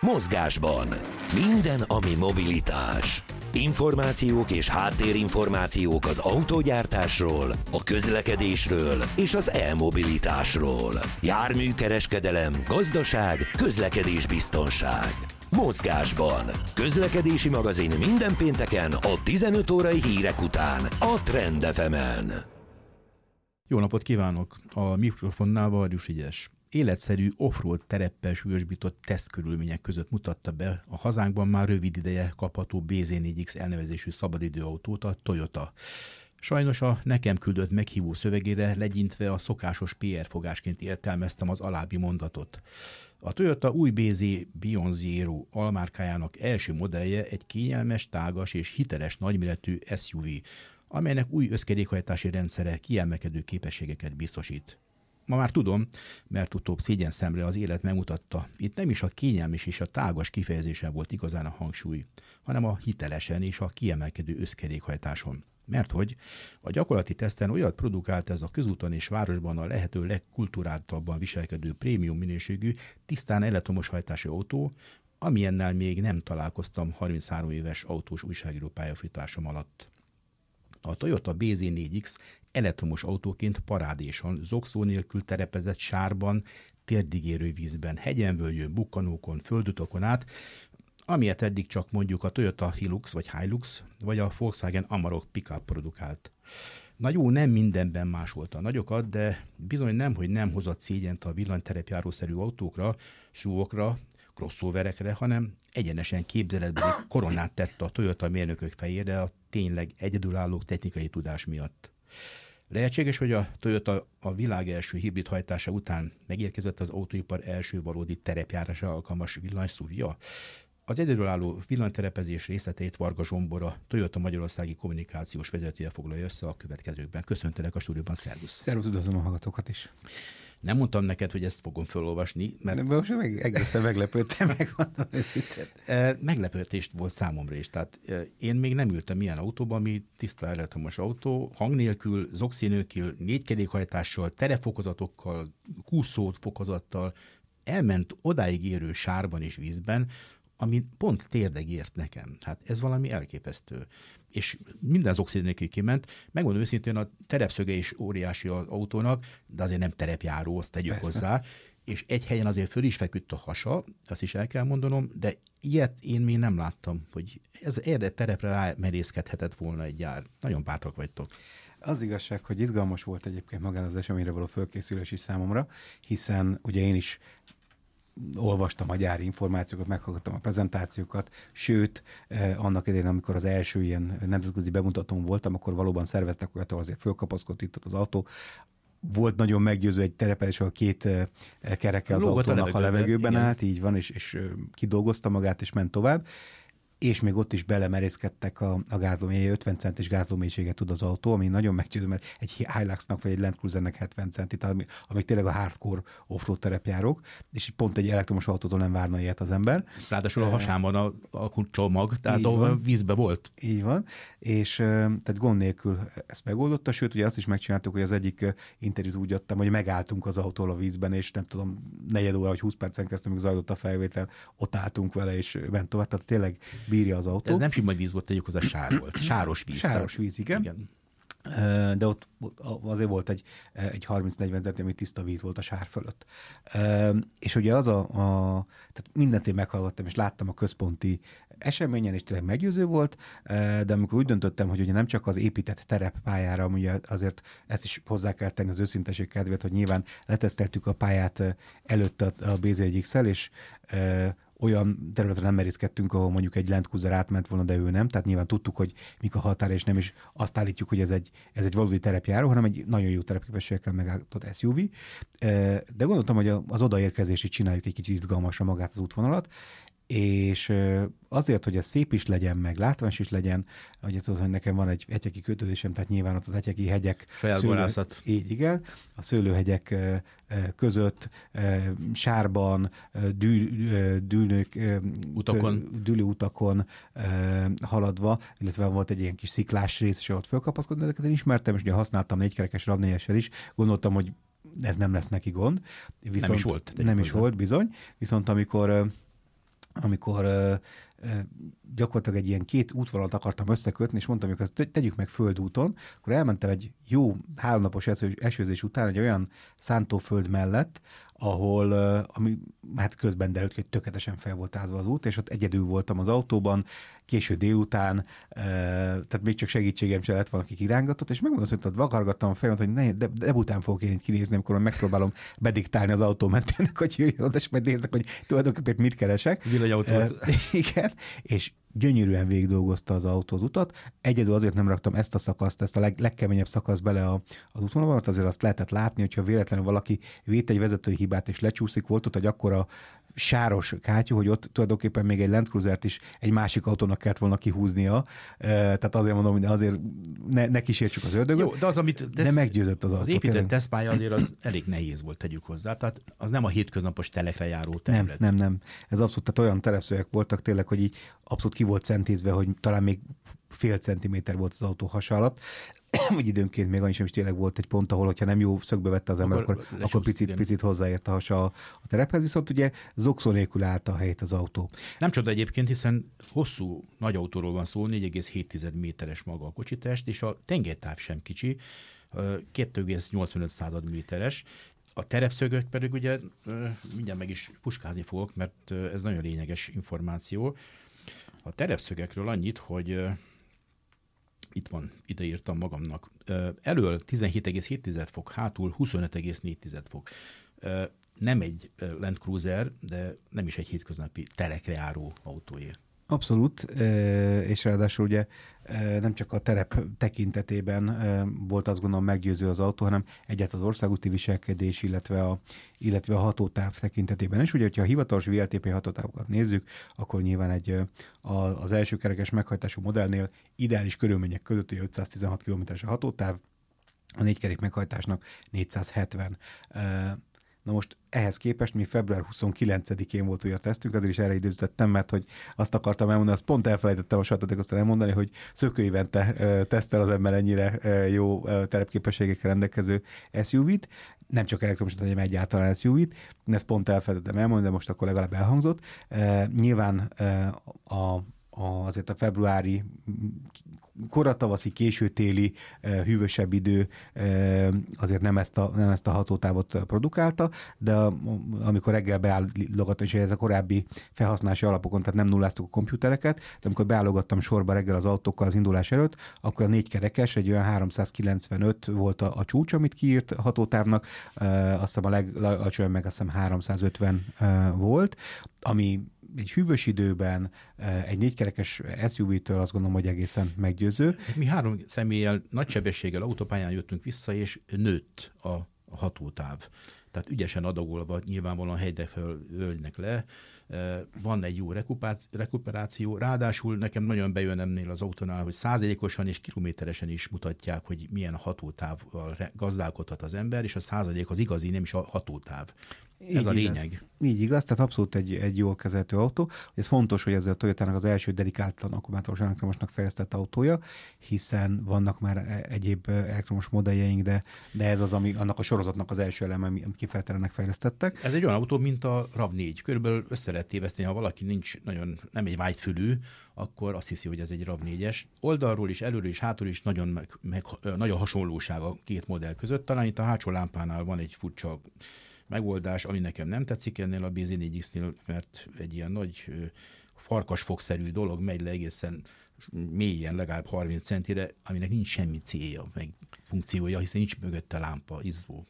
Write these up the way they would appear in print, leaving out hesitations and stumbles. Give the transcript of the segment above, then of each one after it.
Mozgásban. Minden, ami mobilitás. Információk és háttérinformációk az autógyártásról, a közlekedésről és az e-mobilitásról. Járműkereskedelem, gazdaság, közlekedésbiztonság. Mozgásban. Közlekedési magazin minden pénteken a 15 órai hírek után a Trend FM-en. Jó napot kívánok! A mikrofonnál Varjus Frigyes. Életszerű offroad tereppel súlyosbított tesztkörülmények között mutatta be a hazánkban már rövid ideje kapható BZ4X elnevezésű szabadidőautót a Toyota. Sajnos a nekem küldött meghívó szövegére legyintve a szokásos PR fogásként értelmeztem az alábbi mondatot. A Toyota új BZ Beyond Zero almárkájának első modellje egy kényelmes, tágas és hiteles nagyméretű SUV, amelynek új összkerékhajtási rendszere kiemelkedő képességeket biztosít. Ma már tudom, mert utóbb szégyenszemre az élet megmutatta. Itt nem is a kényelmes és a tágas kifejezésen volt igazán a hangsúly, hanem a hitelesen és a kiemelkedő összkerékhajtáson. Mert hogy a gyakorlati teszten olyat produkált ez a közúton és városban a lehető legkulturáltabban viselkedő prémium minőségű, tisztán elektromos hajtású autó, amilyennel még nem találkoztam 33 éves autós újságíró pályafutásom alatt. A Toyota BZ4X elektromos autóként parádésan, zokszó nélkül terepezett sárban, térdigérő vízben, hegyen-völgyön, bukkanókon, földutakon át, amilyet eddig csak mondjuk a Toyota Hilux vagy Hilux, vagy a Volkswagen Amarok pickup produkált. Na jó, nem mindenben másolta a nagyokat, de bizony nemhogy nem hozott szégyent a villanyterepjárószerű autókra, SUV-okra, crossoverekre, hanem egyenesen képzeletbeli koronát tett a Toyota mérnökök fejére a tényleg egyedülálló technikai tudás miatt. Lehetséges, hogy a Toyota a világ első hibrid hajtása után megérkezett az autóipar első valódi terepjárásra alkalmas villany-SUV-ja. Az egyedülálló villanyterepezés részleteit Varga Zsombor, a Toyota magyarországi kommunikációs vezetője foglalja össze a következőkben. Köszöntelek a stúdióban, szervusz! Szervusz, üdvözlöm a hallgatókat is! Nem mondtam neked, hogy ezt fogom felolvasni, mert... Most egészen meglepődtem, megmondom őszintén. Meglepődést volt számomra is. Tehát én még nem ültem ilyen autóban, ami tiszta elektromos autó, hang nélkül, zokszí nélkül, 4 kerékhajtással, terefokozatokkal, kúszófokozattal, elment odáig érő sárban és vízben, ami pont térdeg ért nekem. Hát ez valami elképesztő. És minden zokszí nélkül kiment. Megmondom őszintén, a terepszöge is óriási az autónak, de azért nem terepjáró, azt tegyük hozzá. És egy helyen azért föl is feküdt a hasa, azt is el kell mondanom, de ilyet én még nem láttam, hogy ez erre terepre rámerészkedhetett volna egy gyár. Nagyon bátrak vagytok. Az igazság, hogy izgalmas volt egyébként magán az eseményre való fölkészülés is számomra, hiszen ugye én is olvastam a gyári információkat, meghallgattam a prezentációkat, sőt, annak idején, amikor az első ilyen nemzetközi bemutatón voltam, akkor valóban szerveztek olyat, ahol azért fölkapaszkodott itt az autó. Volt nagyon meggyőző egy terepelés, ahol 2 kereke az autónak a levegőben állt, így van, és kidolgozta magát, és ment tovább. És még ott is belemerészkedtek a gázlómélyé, 50 centis gázlómélységet tud az autó, ami nagyon meggyőző, mert egy Hiluxnak vagy egy Land Cruisernek 70 centit, amik tényleg a hardcore offroad terepjárók, és pont egy elektromos autótól nem várna ilyet az ember. Ráadásul a hasában a csomag, tehát a vízbe volt. Így van, és tehát gond nélkül ezt megoldotta, sőt, ugye azt is megcsináltuk, hogy az egyik interjút úgy adtam, hogy megálltunk az autóval a vízben, és nem tudom, 4 óra vagy 20 percen keresztül még zajlott a felvétel, ott álltunk vele, és ment tovább, tehát tényleg bírja az autó. Ez nem sima víz volt, tegyük hozzá, sár volt. Sáros víz. Sáros víz, igen. De ott azért volt egy 30-40 centi, ami tiszta víz volt a sár fölött. És ugye az tehát mindent én meghallgattam, és láttam a központi eseményen, és tényleg meggyőző volt, de amikor úgy döntöttem, hogy ugye nem csak az épített tereppályára, ugye azért ezt is hozzá kell tenni az őszinteség kedvéért, hogy nyilván leteszteltük a pályát előtt a BZ1X-el, és olyan területre nem merészkedtünk, ahol mondjuk egy Land Cruiser átment volna, de ő nem. Tehát nyilván tudtuk, hogy mik a határa, és nem is azt állítjuk, hogy ez egy valódi terepjáró, hanem egy nagyon jó terepképességekkel megállított SUV. De gondoltam, hogy az odaérkezésig csináljuk egy kicsit izgalmasra magát az útvonalat, és azért, hogy ez szép is legyen, meg látványos is legyen, ugye tudod, hogy nekem van egy etyeki kötődésem, tehát nyilván ott az etyeki hegyek, így igen, a szőlőhegyek között, sárban, dűlőutakon haladva, illetve volt egy ilyen kis sziklás rész, és ott fölkapaszkodni, ezeket én ismertem, és ugye használtam 4-kerekes RAV4-essel is, gondoltam, hogy ez nem lesz neki gond. Viszont Nem is volt bizony. Viszont amikor amikor gyakorlatilag egy ilyen két útvonalat akartam összekötni, és mondtam, hogy ezt tegyük meg földúton, akkor elmentem egy jó 3 napos esőzés után egy olyan szántóföld mellett, ahol, ami hát közben derült, hogy tökéletesen fel volt ázva az út, és ott egyedül voltam az autóban, késő délután, tehát még csak segítségem se lett, valaki irángatott, és megmondom, hogy vakargattam a fejemet, hogy de után fogok én itt kinézni, amikor megpróbálom bediktálni az autómentének, hogy jöjjön, és majd néznek, hogy tulajdonképpen mit keresek. Villanyautót. Igen, és gyönyörűen végig dolgozta az autó az utat. Egyedül azért nem raktam ezt a szakaszt, ezt a legkeményebb szakaszt bele az útvonalba, mert azért azt lehetett látni, hogyha véletlenül valaki vét egy vezetői hibát és lecsúszik, volt ott egy akkora sáros kátyú, hogy ott tulajdonképpen még egy Land Cruisert is egy másik autónak kellett volna kihúznia. Tehát azért mondom, hogy azért ne kísértsük az ördögöt. Jó, de az, de meggyőzött az autó. Az épített tesztpálya azért az elég nehéz volt, tegyük hozzá. Tehát az nem a hétköznapos telekre járó terület. Nem. Ez abszolút, tehát olyan terepszögek voltak tényleg, hogy így abszolút ki volt centízve, hogy talán még fél centiméter volt az autó hasa alatt, vagy időnként még annyi sem is tényleg volt egy pont, ahol, hogyha nem jó szögbe vette az ember, akkor picit hozzáért a hasa a terephez, viszont ugye zokszó nélkül állt a helyét az autó. Nem csoda egyébként, hiszen hosszú nagy autóról van szó, 4,7 méteres maga a kocsitest, és a tengelytáv sem kicsi, 2,85 méteres. A terepszögök pedig ugye mindjárt meg is puskázni fogok, mert ez nagyon lényeges információ. A terepszögekről annyit, hogy itt van, ide írtam magamnak. Elől 17,7 fok, hátul 25,4 fok. Nem egy Land Cruiser, de nem is egy hétköznapi telekre járó autóé. Abszolút, és ráadásul ugye nem csak a terep tekintetében volt azt gondolom meggyőző az autó, hanem egyáltalán az országúti viselkedés, illetve a hatótáv tekintetében is. Ugye, hogyha a hivatalos VLTP hatótávokat nézzük, akkor nyilván az első kerekes meghajtású modellnél ideális körülmények között ugye 516 km-es a hatótáv, a 4 kerék meghajtásnak 470. Na most ehhez képest mi február 29-én volt ugye a tesztünk, azért is erre időzítettem, mert hogy azt akartam elmondani, azt pont elfelejtettem a sajtóték aztán elmondani, hogy szökőévente tesztel az ember ennyire jó terepképességekkel rendelkező SUV-t, nem csak elektromos, hanem egyáltalán SUV-t, ezt pont elfelejtettem elmondani, de most akkor legalább elhangzott. Nyilván azért a februári, koratavaszi, későtéli, hűvösebb idő azért nem ezt a hatótávot produkálta, de amikor reggel beállogattam, és ez a korábbi felhasználási alapokon, tehát nem nulláztuk a komputereket, de amikor beállogattam sorba reggel az autókkal az indulás előtt, akkor a 4 kerekes, egy olyan 395 volt a csúcs, amit kiírt hatótávnak, azt hiszem a legalacsonyabb meg azt hiszem 350 volt, ami egy hűvös időben egy 4 kerekes SUV-től azt gondolom, hogy egészen meggyőző. Mi 3 személlyel nagy sebességgel autópályán jöttünk vissza, és nőtt a hatótáv. Tehát ügyesen adagolva nyilvánvalóan helyre fölölnek le. Van egy jó rekuperáció. Ráadásul nekem nagyon bejön ennél az autónál, hogy százalékosan és kilométeresen is mutatják, hogy milyen hatótávval gazdálkodhat az ember, és a százalék az igazi, nem is a hatótáv. Ez a lényeg. Így igaz, tehát abszolút egy jól kezelhető autó. Ez fontos, hogy ez a Toyotának az első dedikáltan akkumulátoros elektromosnak fejlesztett autója, hiszen vannak már egyéb elektromos modelljeink, de ez az, ami annak a sorozatnak az első eleme, amit kifejezetten fejlesztettek. Ez egy olyan autó, mint a RAV4. Körülbelül össze lehet téveszteni, ha valaki nem egy vágyfülű, akkor azt hiszi, hogy ez egy RAV4-es. Oldalról is, előről is, hátul is nagyon hasonlóság a két modell között. Talán itt a hátsó lámpánál van egy furcsa megoldás, ami nekem nem tetszik ennél a BZ4X-nél, mert egy ilyen nagy farkasfogszerű dolog megy le egészen mélyen, legalább 30 centire, aminek nincs semmi célja, meg funkciója, hiszen nincs mögötte lámpa, izzó.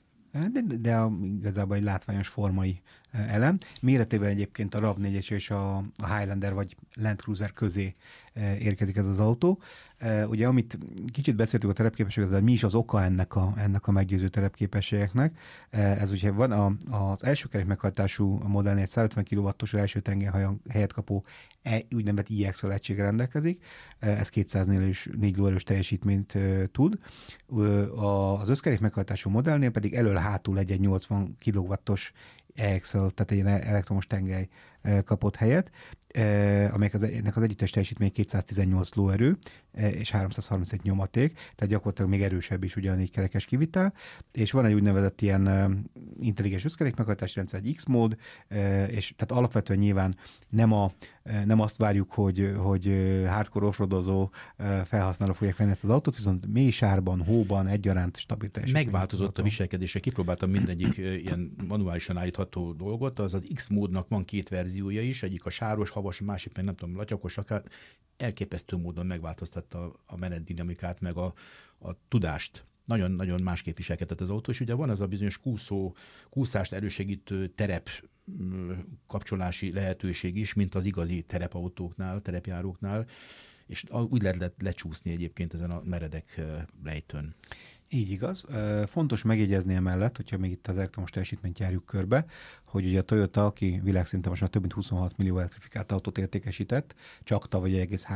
De igazából egy látványos formai elem. Méretében egyébként a RAV4-es és a Highlander vagy Land Cruiser közé érkezik ez az autó. Ugye, amit kicsit beszéltük a terepképességről, de mi is az oka ennek a meggyőző terepképességeknek? Ez ugye van az első kerék meghajtású modellnél 150 kW-os első tengelyhajón helyet kapó úgynevezett iX-el egységre rendelkezik. Ez 204 lóerős teljesítményt tud. Az összkerék meghajtású modellnél pedig elől-hátul egy 80 kW-os EXL, tehát egy elektromos tengely kapott helyet, amelynek az együttes teljesítmény 218 lóerő és 331 nyomaték, tehát gyakorlatilag még erősebb is ugye a 4 kerekes kivitel, és van egy úgynevezett ilyen intelligens összkerék meghajtási rendszer, egy X-mód, és tehát alapvetően nyilván nem azt várjuk, hogy hardcore offroadozó felhasználó fogják venni ezt az autót, viszont mély sárban, hóban egyaránt stabil teljesítmény. Megváltozott a viselkedése, kipróbáltam mindegyik ilyen manuálisan állítható dolgot, az X-módnak van 2 verziója is, egyik a sáros, havas, másik meg nem tudom, latyakos, akár elképesztő módon megváltoztatta a menetdinamikát, meg a tudást. Nagyon-nagyon másképp viselkedett az autó, és ugye van az a bizonyos kúszást elősegítő terep kapcsolási lehetőség is, mint az igazi terepautóknál, terepjáróknál, és úgy lehet lecsúszni egyébként ezen a meredek lejtőn. Így igaz. Fontos megjegyezni emellett, hogyha még itt az elektromos teljesítményt járjuk körbe, hogy ugye a Toyota, aki világszinten most már több mint 26 millió elektrifikált autót értékesített, csak tavaly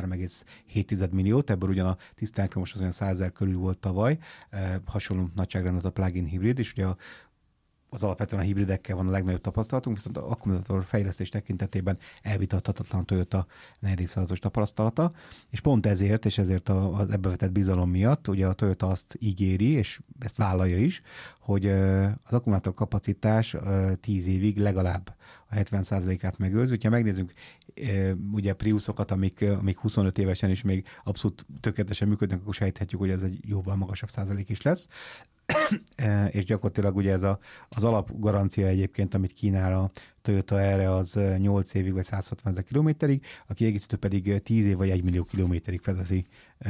3,7 milliót, ebből ugyan a tiszta elektromos az olyan 100 000 körül volt tavaly, hasonló nagyságrendben a plug-in hibrid, és ugye az alapvetően a hibridekkel van a legnagyobb tapasztalatunk, viszont az akkumulátor fejlesztés tekintetében elvitathatatlan Toyota negyedévszázados tapasztalata, és pont ezért, és ezért az ebbe vetett bizalom miatt, ugye a Toyota azt ígéri, és ezt vállalja is, hogy az akkumulátor kapacitás 10 évig legalább a 70%-át megőrzi. Ha megnézzük ugye Priusokat, amik 25 évesen is még abszolút tökéletesen működnek, akkor sejthetjük, hogy ez egy jóval magasabb százalék is lesz. És gyakorlatilag ugye ez az alapgarancia egyébként, amit kínál a Toyota erre, az 8 évig vagy 160 000 kilométerig, a kiegészítő pedig 10 év vagy 1 millió kilométerig fedezi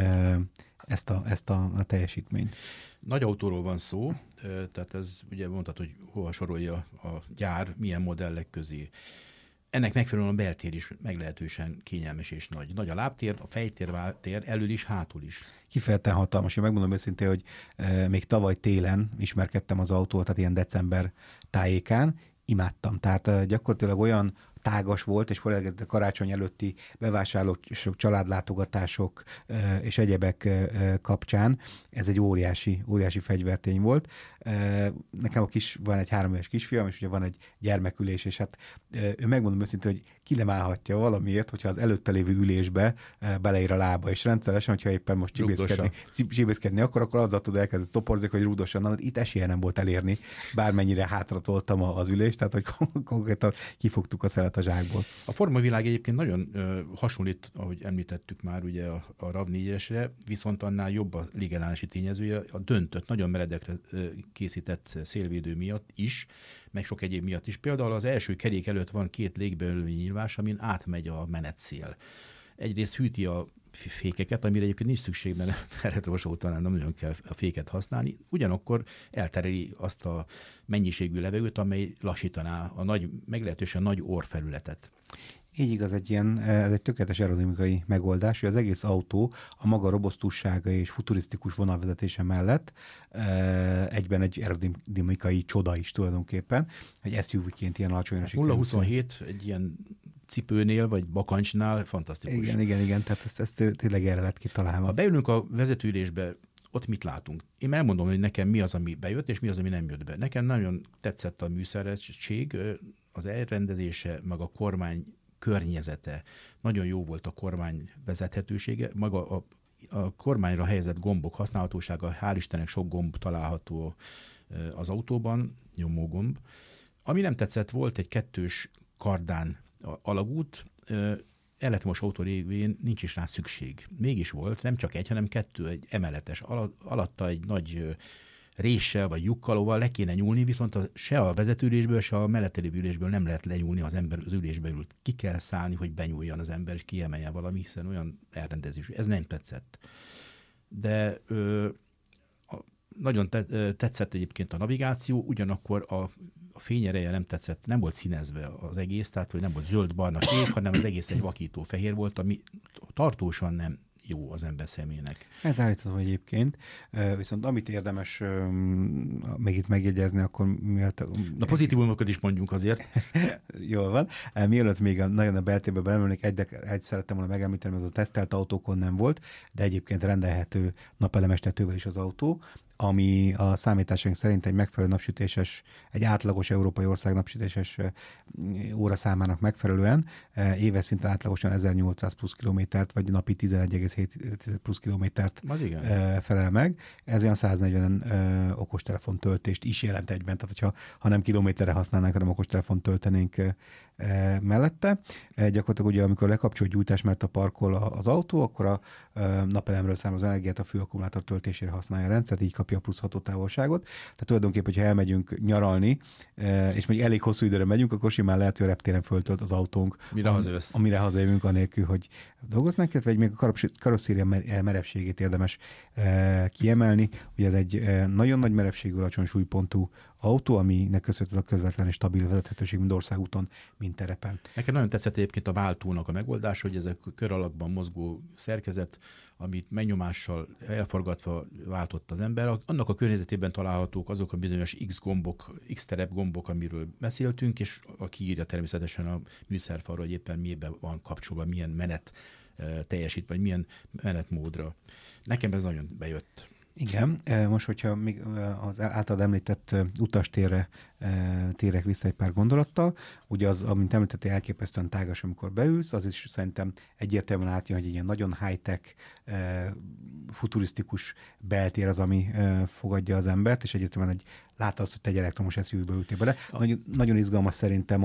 ezt a teljesítményt. Nagy autóról van szó, tehát ez ugye mondtad, hogy hova sorolja a gyár, milyen modellek közé. Ennek megfelelően a beltér is meglehetősen kényelmes és nagy. Nagy a lábtér, a fejtér, váltér, elől is, hátul is. Kifejezetten hatalmas. Én megmondom őszintén, hogy még tavaly télen ismerkedtem az autót, tehát ilyen december tájékán, imádtam. Tehát gyakorlatilag olyan tágas volt, és főleg a karácsony előtti bevásárlók, családlátogatások és egyebek kapcsán ez egy óriási fegyvertény volt. Nekem van egy 3 éves kisfiam, és ugye van egy gyermekülés, és hát ő megmondom őszintén, hogy ki nem állhatja valamiért, hogyha az előtte lévő ülésbe beleír a lába, és rendszeresen, hogyha éppen most csibészkedni akkor azzal tud elkezdeni toporzni, hogy rúdosan, itt esélye nem volt elérni, bármennyire hátratoltam az ülést, tehát hogy konkrétan kifogtuk a szelet a zsákból. A formavilág egyébként nagyon hasonlít, ahogy említettük már ugye a RAV4-esre, viszont annál jobb a légállási tényezője, a döntött, nagyon meredekre készített szélvédő miatt is, meg sok egyéb miatt is. Például az első kerék előtt van 2 légbelőlő nyílvás, amin átmegy a menetszél. Egyrészt hűti a fékeket, amire egyébként nincs szükség, mert elektromos autónál nem nagyon kell a féket használni, ugyanakkor eltereli azt a mennyiségű levegőt, amely lassítaná a meglehetősen nagy orrfelületet. Így igaz, ez egy tökéletes aerodinamikai megoldás, hogy az egész autó a maga robosztussága és futurisztikus vonalvezetése mellett egyben egy aerodinamikai csoda is tulajdonképpen, egy SUV-ként ilyen alacsonyra sikerült. 0-27 egy ilyen cipőnél, vagy bakancsnál fantasztikus. Igen, tehát ezt tényleg erre lett kitalálva. Ha beülünk a vezetőülésbe, ott mit látunk? Én elmondom, hogy nekem mi az, ami bejött, és mi az, ami nem jött be. Nekem nagyon tetszett a műszeresség, az elrendezése, meg a kormány környezete. Nagyon jó volt a kormány vezethetősége, maga a kormányra helyezett gombok használhatósága, hál' Istennek sok gomb található az autóban, nyomógomb. Ami nem tetszett, volt egy 2 kardán alagút, elektromos autó révén nincs is rá szükség. Mégis volt, nem csak egy, hanem 2, egy emeletes. Alatta egy nagy réssel vagy lyukkalóval le kéne nyúlni, viszont se a vezetőülésből, se a mellette lévő ülésből nem lehet lenyúlni, az ember az ülésbe ült. Ki kell szállni, hogy benyúljon az ember, és kiemeljen valami, hiszen olyan elrendezés. Ez nem tetszett. De nagyon tetszett egyébként a navigáció, ugyanakkor a fényereje nem tetszett, nem volt színezve az egész, tehát hogy nem volt zöld-barna kék, hanem az egész egy vakító fehér volt, ami tartósan nem jó az ember személynek. Ez állítható egyébként, viszont amit érdemes még itt megjegyezni, akkor miatt... Na pozitívumokat is mondjunk azért. Jól van. Mielőtt még nagyon a beltérbe belemölnék, egy szerettem volna megemlíteni, az a tesztelt autókon nem volt, de egyébként rendelhető napelemes tetővel is az autó. ami a számításaink szerint egy megfelelő napsütéses, egy átlagos európai ország napsütéses óraszámának megfelelően éves szinten átlagosan 1800 plusz kilométert, vagy napi 11,7 plusz kilométert felel meg. Ez olyan 140 okostelefon töltést is jelent egyben, tehát ha nem kilométerre használnánk, hanem okostelefon töltenénk mellette. Gyakorlatilag ugye, amikor lekapcsol gyújtás mellett a parkol az autó, akkor a napelemről származó energiát a főakkumulátor töltésére használja a rendszert, így kapja a plusz hatótávolságot. Tehát tulajdonképpen, hogyha elmegyünk nyaralni, és még elég hosszú időre megyünk, akkor simán lehet, hogy a reptéren föltölt az autónk. Amire hazajövünk, anélkül, hogy dolgoznánk, illetve még a karosszéria merevségét érdemes kiemelni. Ugye ez egy nagyon nagy merevségű, alacsony súlypontú autó, aminek köszönhető a közvetlen és stabil vezethetőség mind országúton, mind terepen. Nekem nagyon tetszett egyébként a váltónak a megoldás, hogy ez a kör alakban mozgó szerkezet, amit megnyomással elforgatva váltott az ember. Annak a környezetében találhatók azok a bizonyos X-terep gombok, amiről beszéltünk, és aki írja természetesen a műszerfalra, hogy éppen miben van kapcsolva, milyen menet teljesít, vagy milyen menetmódra. Nekem ez nagyon bejött. Igen, most, hogyha még az általad említett utastérre térek vissza egy pár gondolattal, ugye az, amint említettél, elképesztően tágas, amikor beülsz, az is szerintem egyértelműen átjön, hogy ilyen nagyon high-tech, futurisztikus beltér az, ami fogadja az embert, és egyértelműen látta azt, hogy te egy elektromos SUV-be ültél bele. Nagyon izgalmas szerintem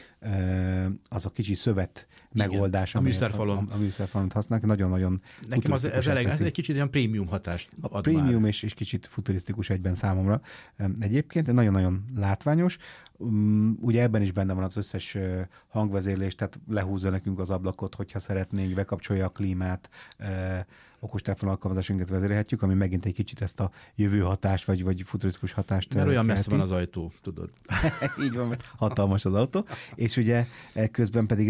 az a kicsi szövet megoldás, a műszerfalon. A műszerfalon használnak, nagyon-nagyon nekem ez egy kicsit olyan prémium hatást ad. Prémium és kicsit futurisztikus egyben számomra. Egyébként nagyon-nagyon látványos. Ugye ebben is benne van az összes hangvezérlés, tehát lehúzza nekünk az ablakot, hogyha szeretnénk, bekapcsolja a klímát, okostelefon alkalmazásunkat vezérelhetjük, ami megint egy kicsit ezt a jövő hatást, vagy futurisztikus hatást. Mert olyan messze van az ajtó, tudod. Így van, mert hatalmas az autó. És ugye közben pedig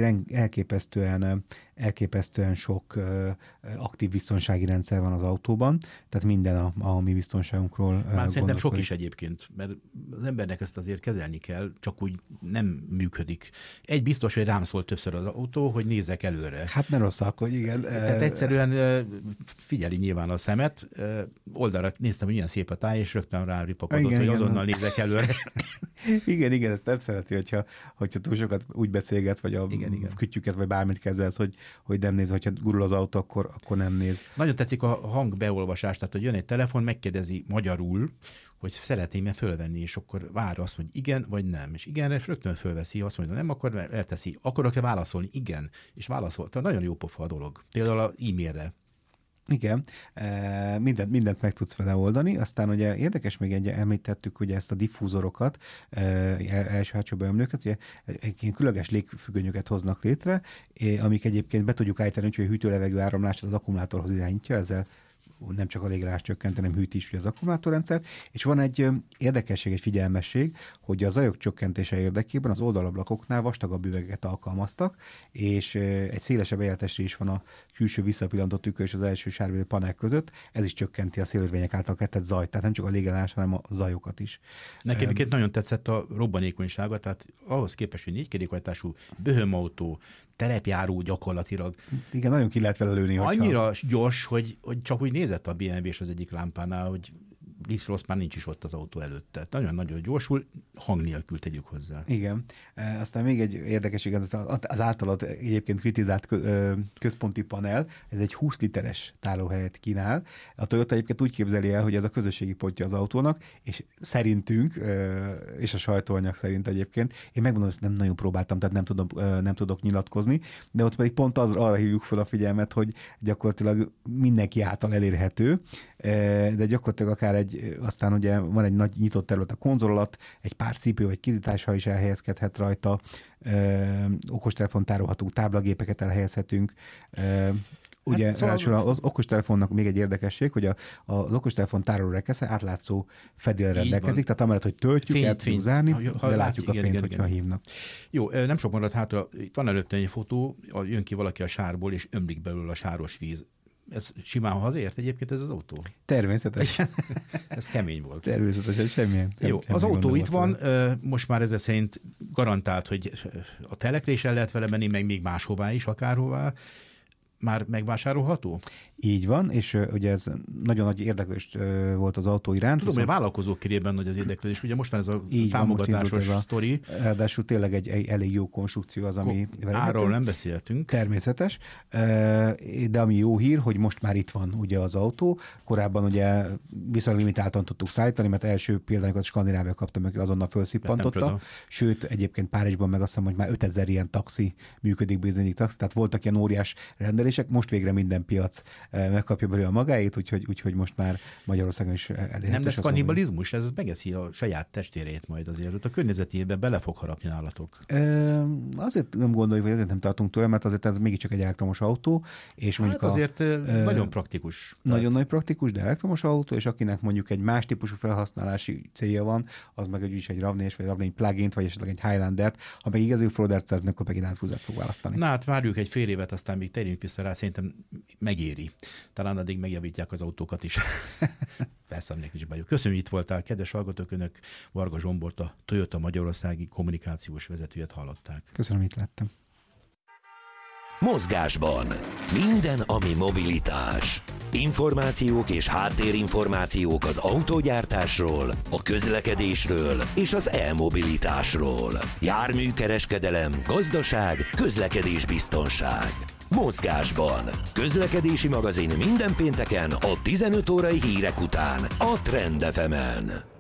elképesztően sok aktív biztonsági rendszer van az autóban, tehát minden a mi biztonságunkról már szerintem sok is egyébként, mert az embernek ezt azért kezelni kell, csak úgy nem működik. Egy biztos, hogy rám szólt többször az autó, hogy nézzek előre. Hát ne rosszalkodj, igen. Tehát egyszerűen figyeli nyilván a szemet, oldalra néztem, hogy ilyen szép a táj, és rögtön rá ripakodott, hogy azonnal nézek előre. Igen, ezt nem szereti, hogyha túl sokat úgy beszélgetsz, vagy a kütyüket, vagy bármit kezelsz, hogy nem néz, hogyha gurul az autó, akkor nem néz. Nagyon tetszik a hangbeolvasás, tehát hogy jön egy telefon, megkérdezi magyarul, hogy szeretném-e fölvenni, és akkor vár azt, hogy igen, vagy nem. És igenre rögtön fölveszi, azt mondja, nem, akkor elteszi. Akarok-e válaszolni? Igen. És válaszol. Tehát nagyon jó pofa a dolog. Például az e-mailre. Igen, mindent meg tudsz vele oldani. Aztán ugye érdekes, még említettük ugye ezt a diffúzorokat, első-hátsó beömlőket, ugye ilyen különleges légfüggönyöket hoznak létre, amik egyébként be tudjuk állítani, hogy a hűtő-levegő áramlást az akkumulátorhoz irányítja, ezzel nem csak a légrás csökkent, hanem hűt is az akkumulátorrendszer, és van egy érdekesség, egy figyelmesség, hogy a zajok csökkentése érdekében az oldalablakoknál vastagabb üvegeket alkalmaztak, és egy szélesebb eljátásra is van a külső visszapillantott tükör és az első sárvérű panel között, ez is csökkenti a szélörvények által keltett zajt, tehát nem csak a légrás, hanem a zajokat is. Nekem nagyon tetszett a robbanékonysága, tehát ahhoz képest, hogy 4 kerékhajtású böhömautó, terepjáró gyakorlatilag. Igen, nagyon ki lehet vele lőni. Annyira gyors, hogy csak úgy nézett a BMW-s az egyik lámpánál, hogy Rossz már nincs is ott az autó előtte. Nagyon-nagyon gyorsul, hang nélkül tegyük hozzá. Igen. Aztán még egy érdekesség, az általad egyébként kritizált központi panel, ez egy 20 literes tárolóhelyet kínál. A Toyota egyébként úgy képzeli el, hogy ez a közösségi pontja az autónak, és szerintünk, és a sajtóanyag szerint egyébként, én megmondom, hogy nem nagyon próbáltam, tehát nem tudok nyilatkozni, de ott pedig pont arra hívjuk fel a figyelmet, hogy gyakorlatilag mindenki által elérhető, de gyakorlatilag akár aztán ugye van egy nagy nyitott terület a konzol alatt, egy pár cipő vagy kizitása is elhelyezkedhet rajta, okostelefon tárolhatunk, táblagépeket elhelyezhetünk. Ugye szóval az okostelefonnak még egy érdekesség, hogy az okostelefon tároló rekesze átlátszó fedél rendelkezik, tehát amellett, hogy töltjük, el tudjuk zárni, de látjuk a fényt, hogyha hívnak. Jó, nem sok maradt hátra, itt van előtte egy fotó, jön ki valaki a sárból, és ömlik belőle a sáros víz. Ez simán hazért egyébként ez az autó? Természetesen. Ez kemény volt. Természetesen, semmilyen. Jó, az autó itt van, most már ezzel szerint garantált, hogy a telekre is el lehet vele menni, meg még máshová is, akárhová. már megvásárolható? Így van, és ugye ez nagyon nagy érdeklődés volt az autó iránt. Tudom, hogy a vállalkozók körében nagy az érdeklődés. Ugye most van ez a támogatásos sztori. Ráadásul tényleg egy elég jó konstrukció az, ami... Árról nem beszéltünk. Természetes. De ami jó hír, hogy most már itt van ugye az autó. Korábban ugye viszonylag limitáltan tudtuk szállítani, mert első példányokat Skandinávia kapta meg, azonnal felszippantotta. Sőt, egyébként Párizsban meg azt hiszem, hogy már 5000 ilyen taxi működik, bizonyos taxi, tehát voltak ilyen óriás rendelések, most végre minden piac megkapja belőle a magáét, úgyhogy most már Magyarországon is elérhető. Nem lesz kannibalizmus? Ez megeszi a saját testvérét majd azért. A környezetébe bele fog harapni nálatok. Azért nem gondoljuk, hogy ezért nem tartunk tőle, mert azért ez mégiscsak egy elektromos autó. És mondjuk azért nagyon praktikus. Nagyon nagy praktikus, de elektromos autó, és akinek mondjuk egy más típusú felhasználási célja van, az meg egy RAV4-es vagy RAV4 plug-int, vagy esetleg egy Highlander-t, ha meg igazi offroadert szeretne, akkor meg egy láncfúzát fog választani. Na hát várjuk egy fél évet, aztán még térjünk vissza rá, szerintem megéri. Talán addig megjavítják az autókat is. Persze, aminek nincs bajuk. Köszönjük, itt voltál, kedves hallgatók, önök Varga Zsombort, a Toyota Magyarországi kommunikációs vezetőjét hallották. Köszönöm, itt lettem. Mozgásban. Minden, ami mobilitás. Információk és háttérinformációk az autógyártásról, a közlekedésről és az e-mobilitásról. Járműkereskedelem, gazdaság, közlekedésbiztonság. Mozgásban. Közlekedési magazin minden pénteken a 15 órai hírek után a Trend FM-en.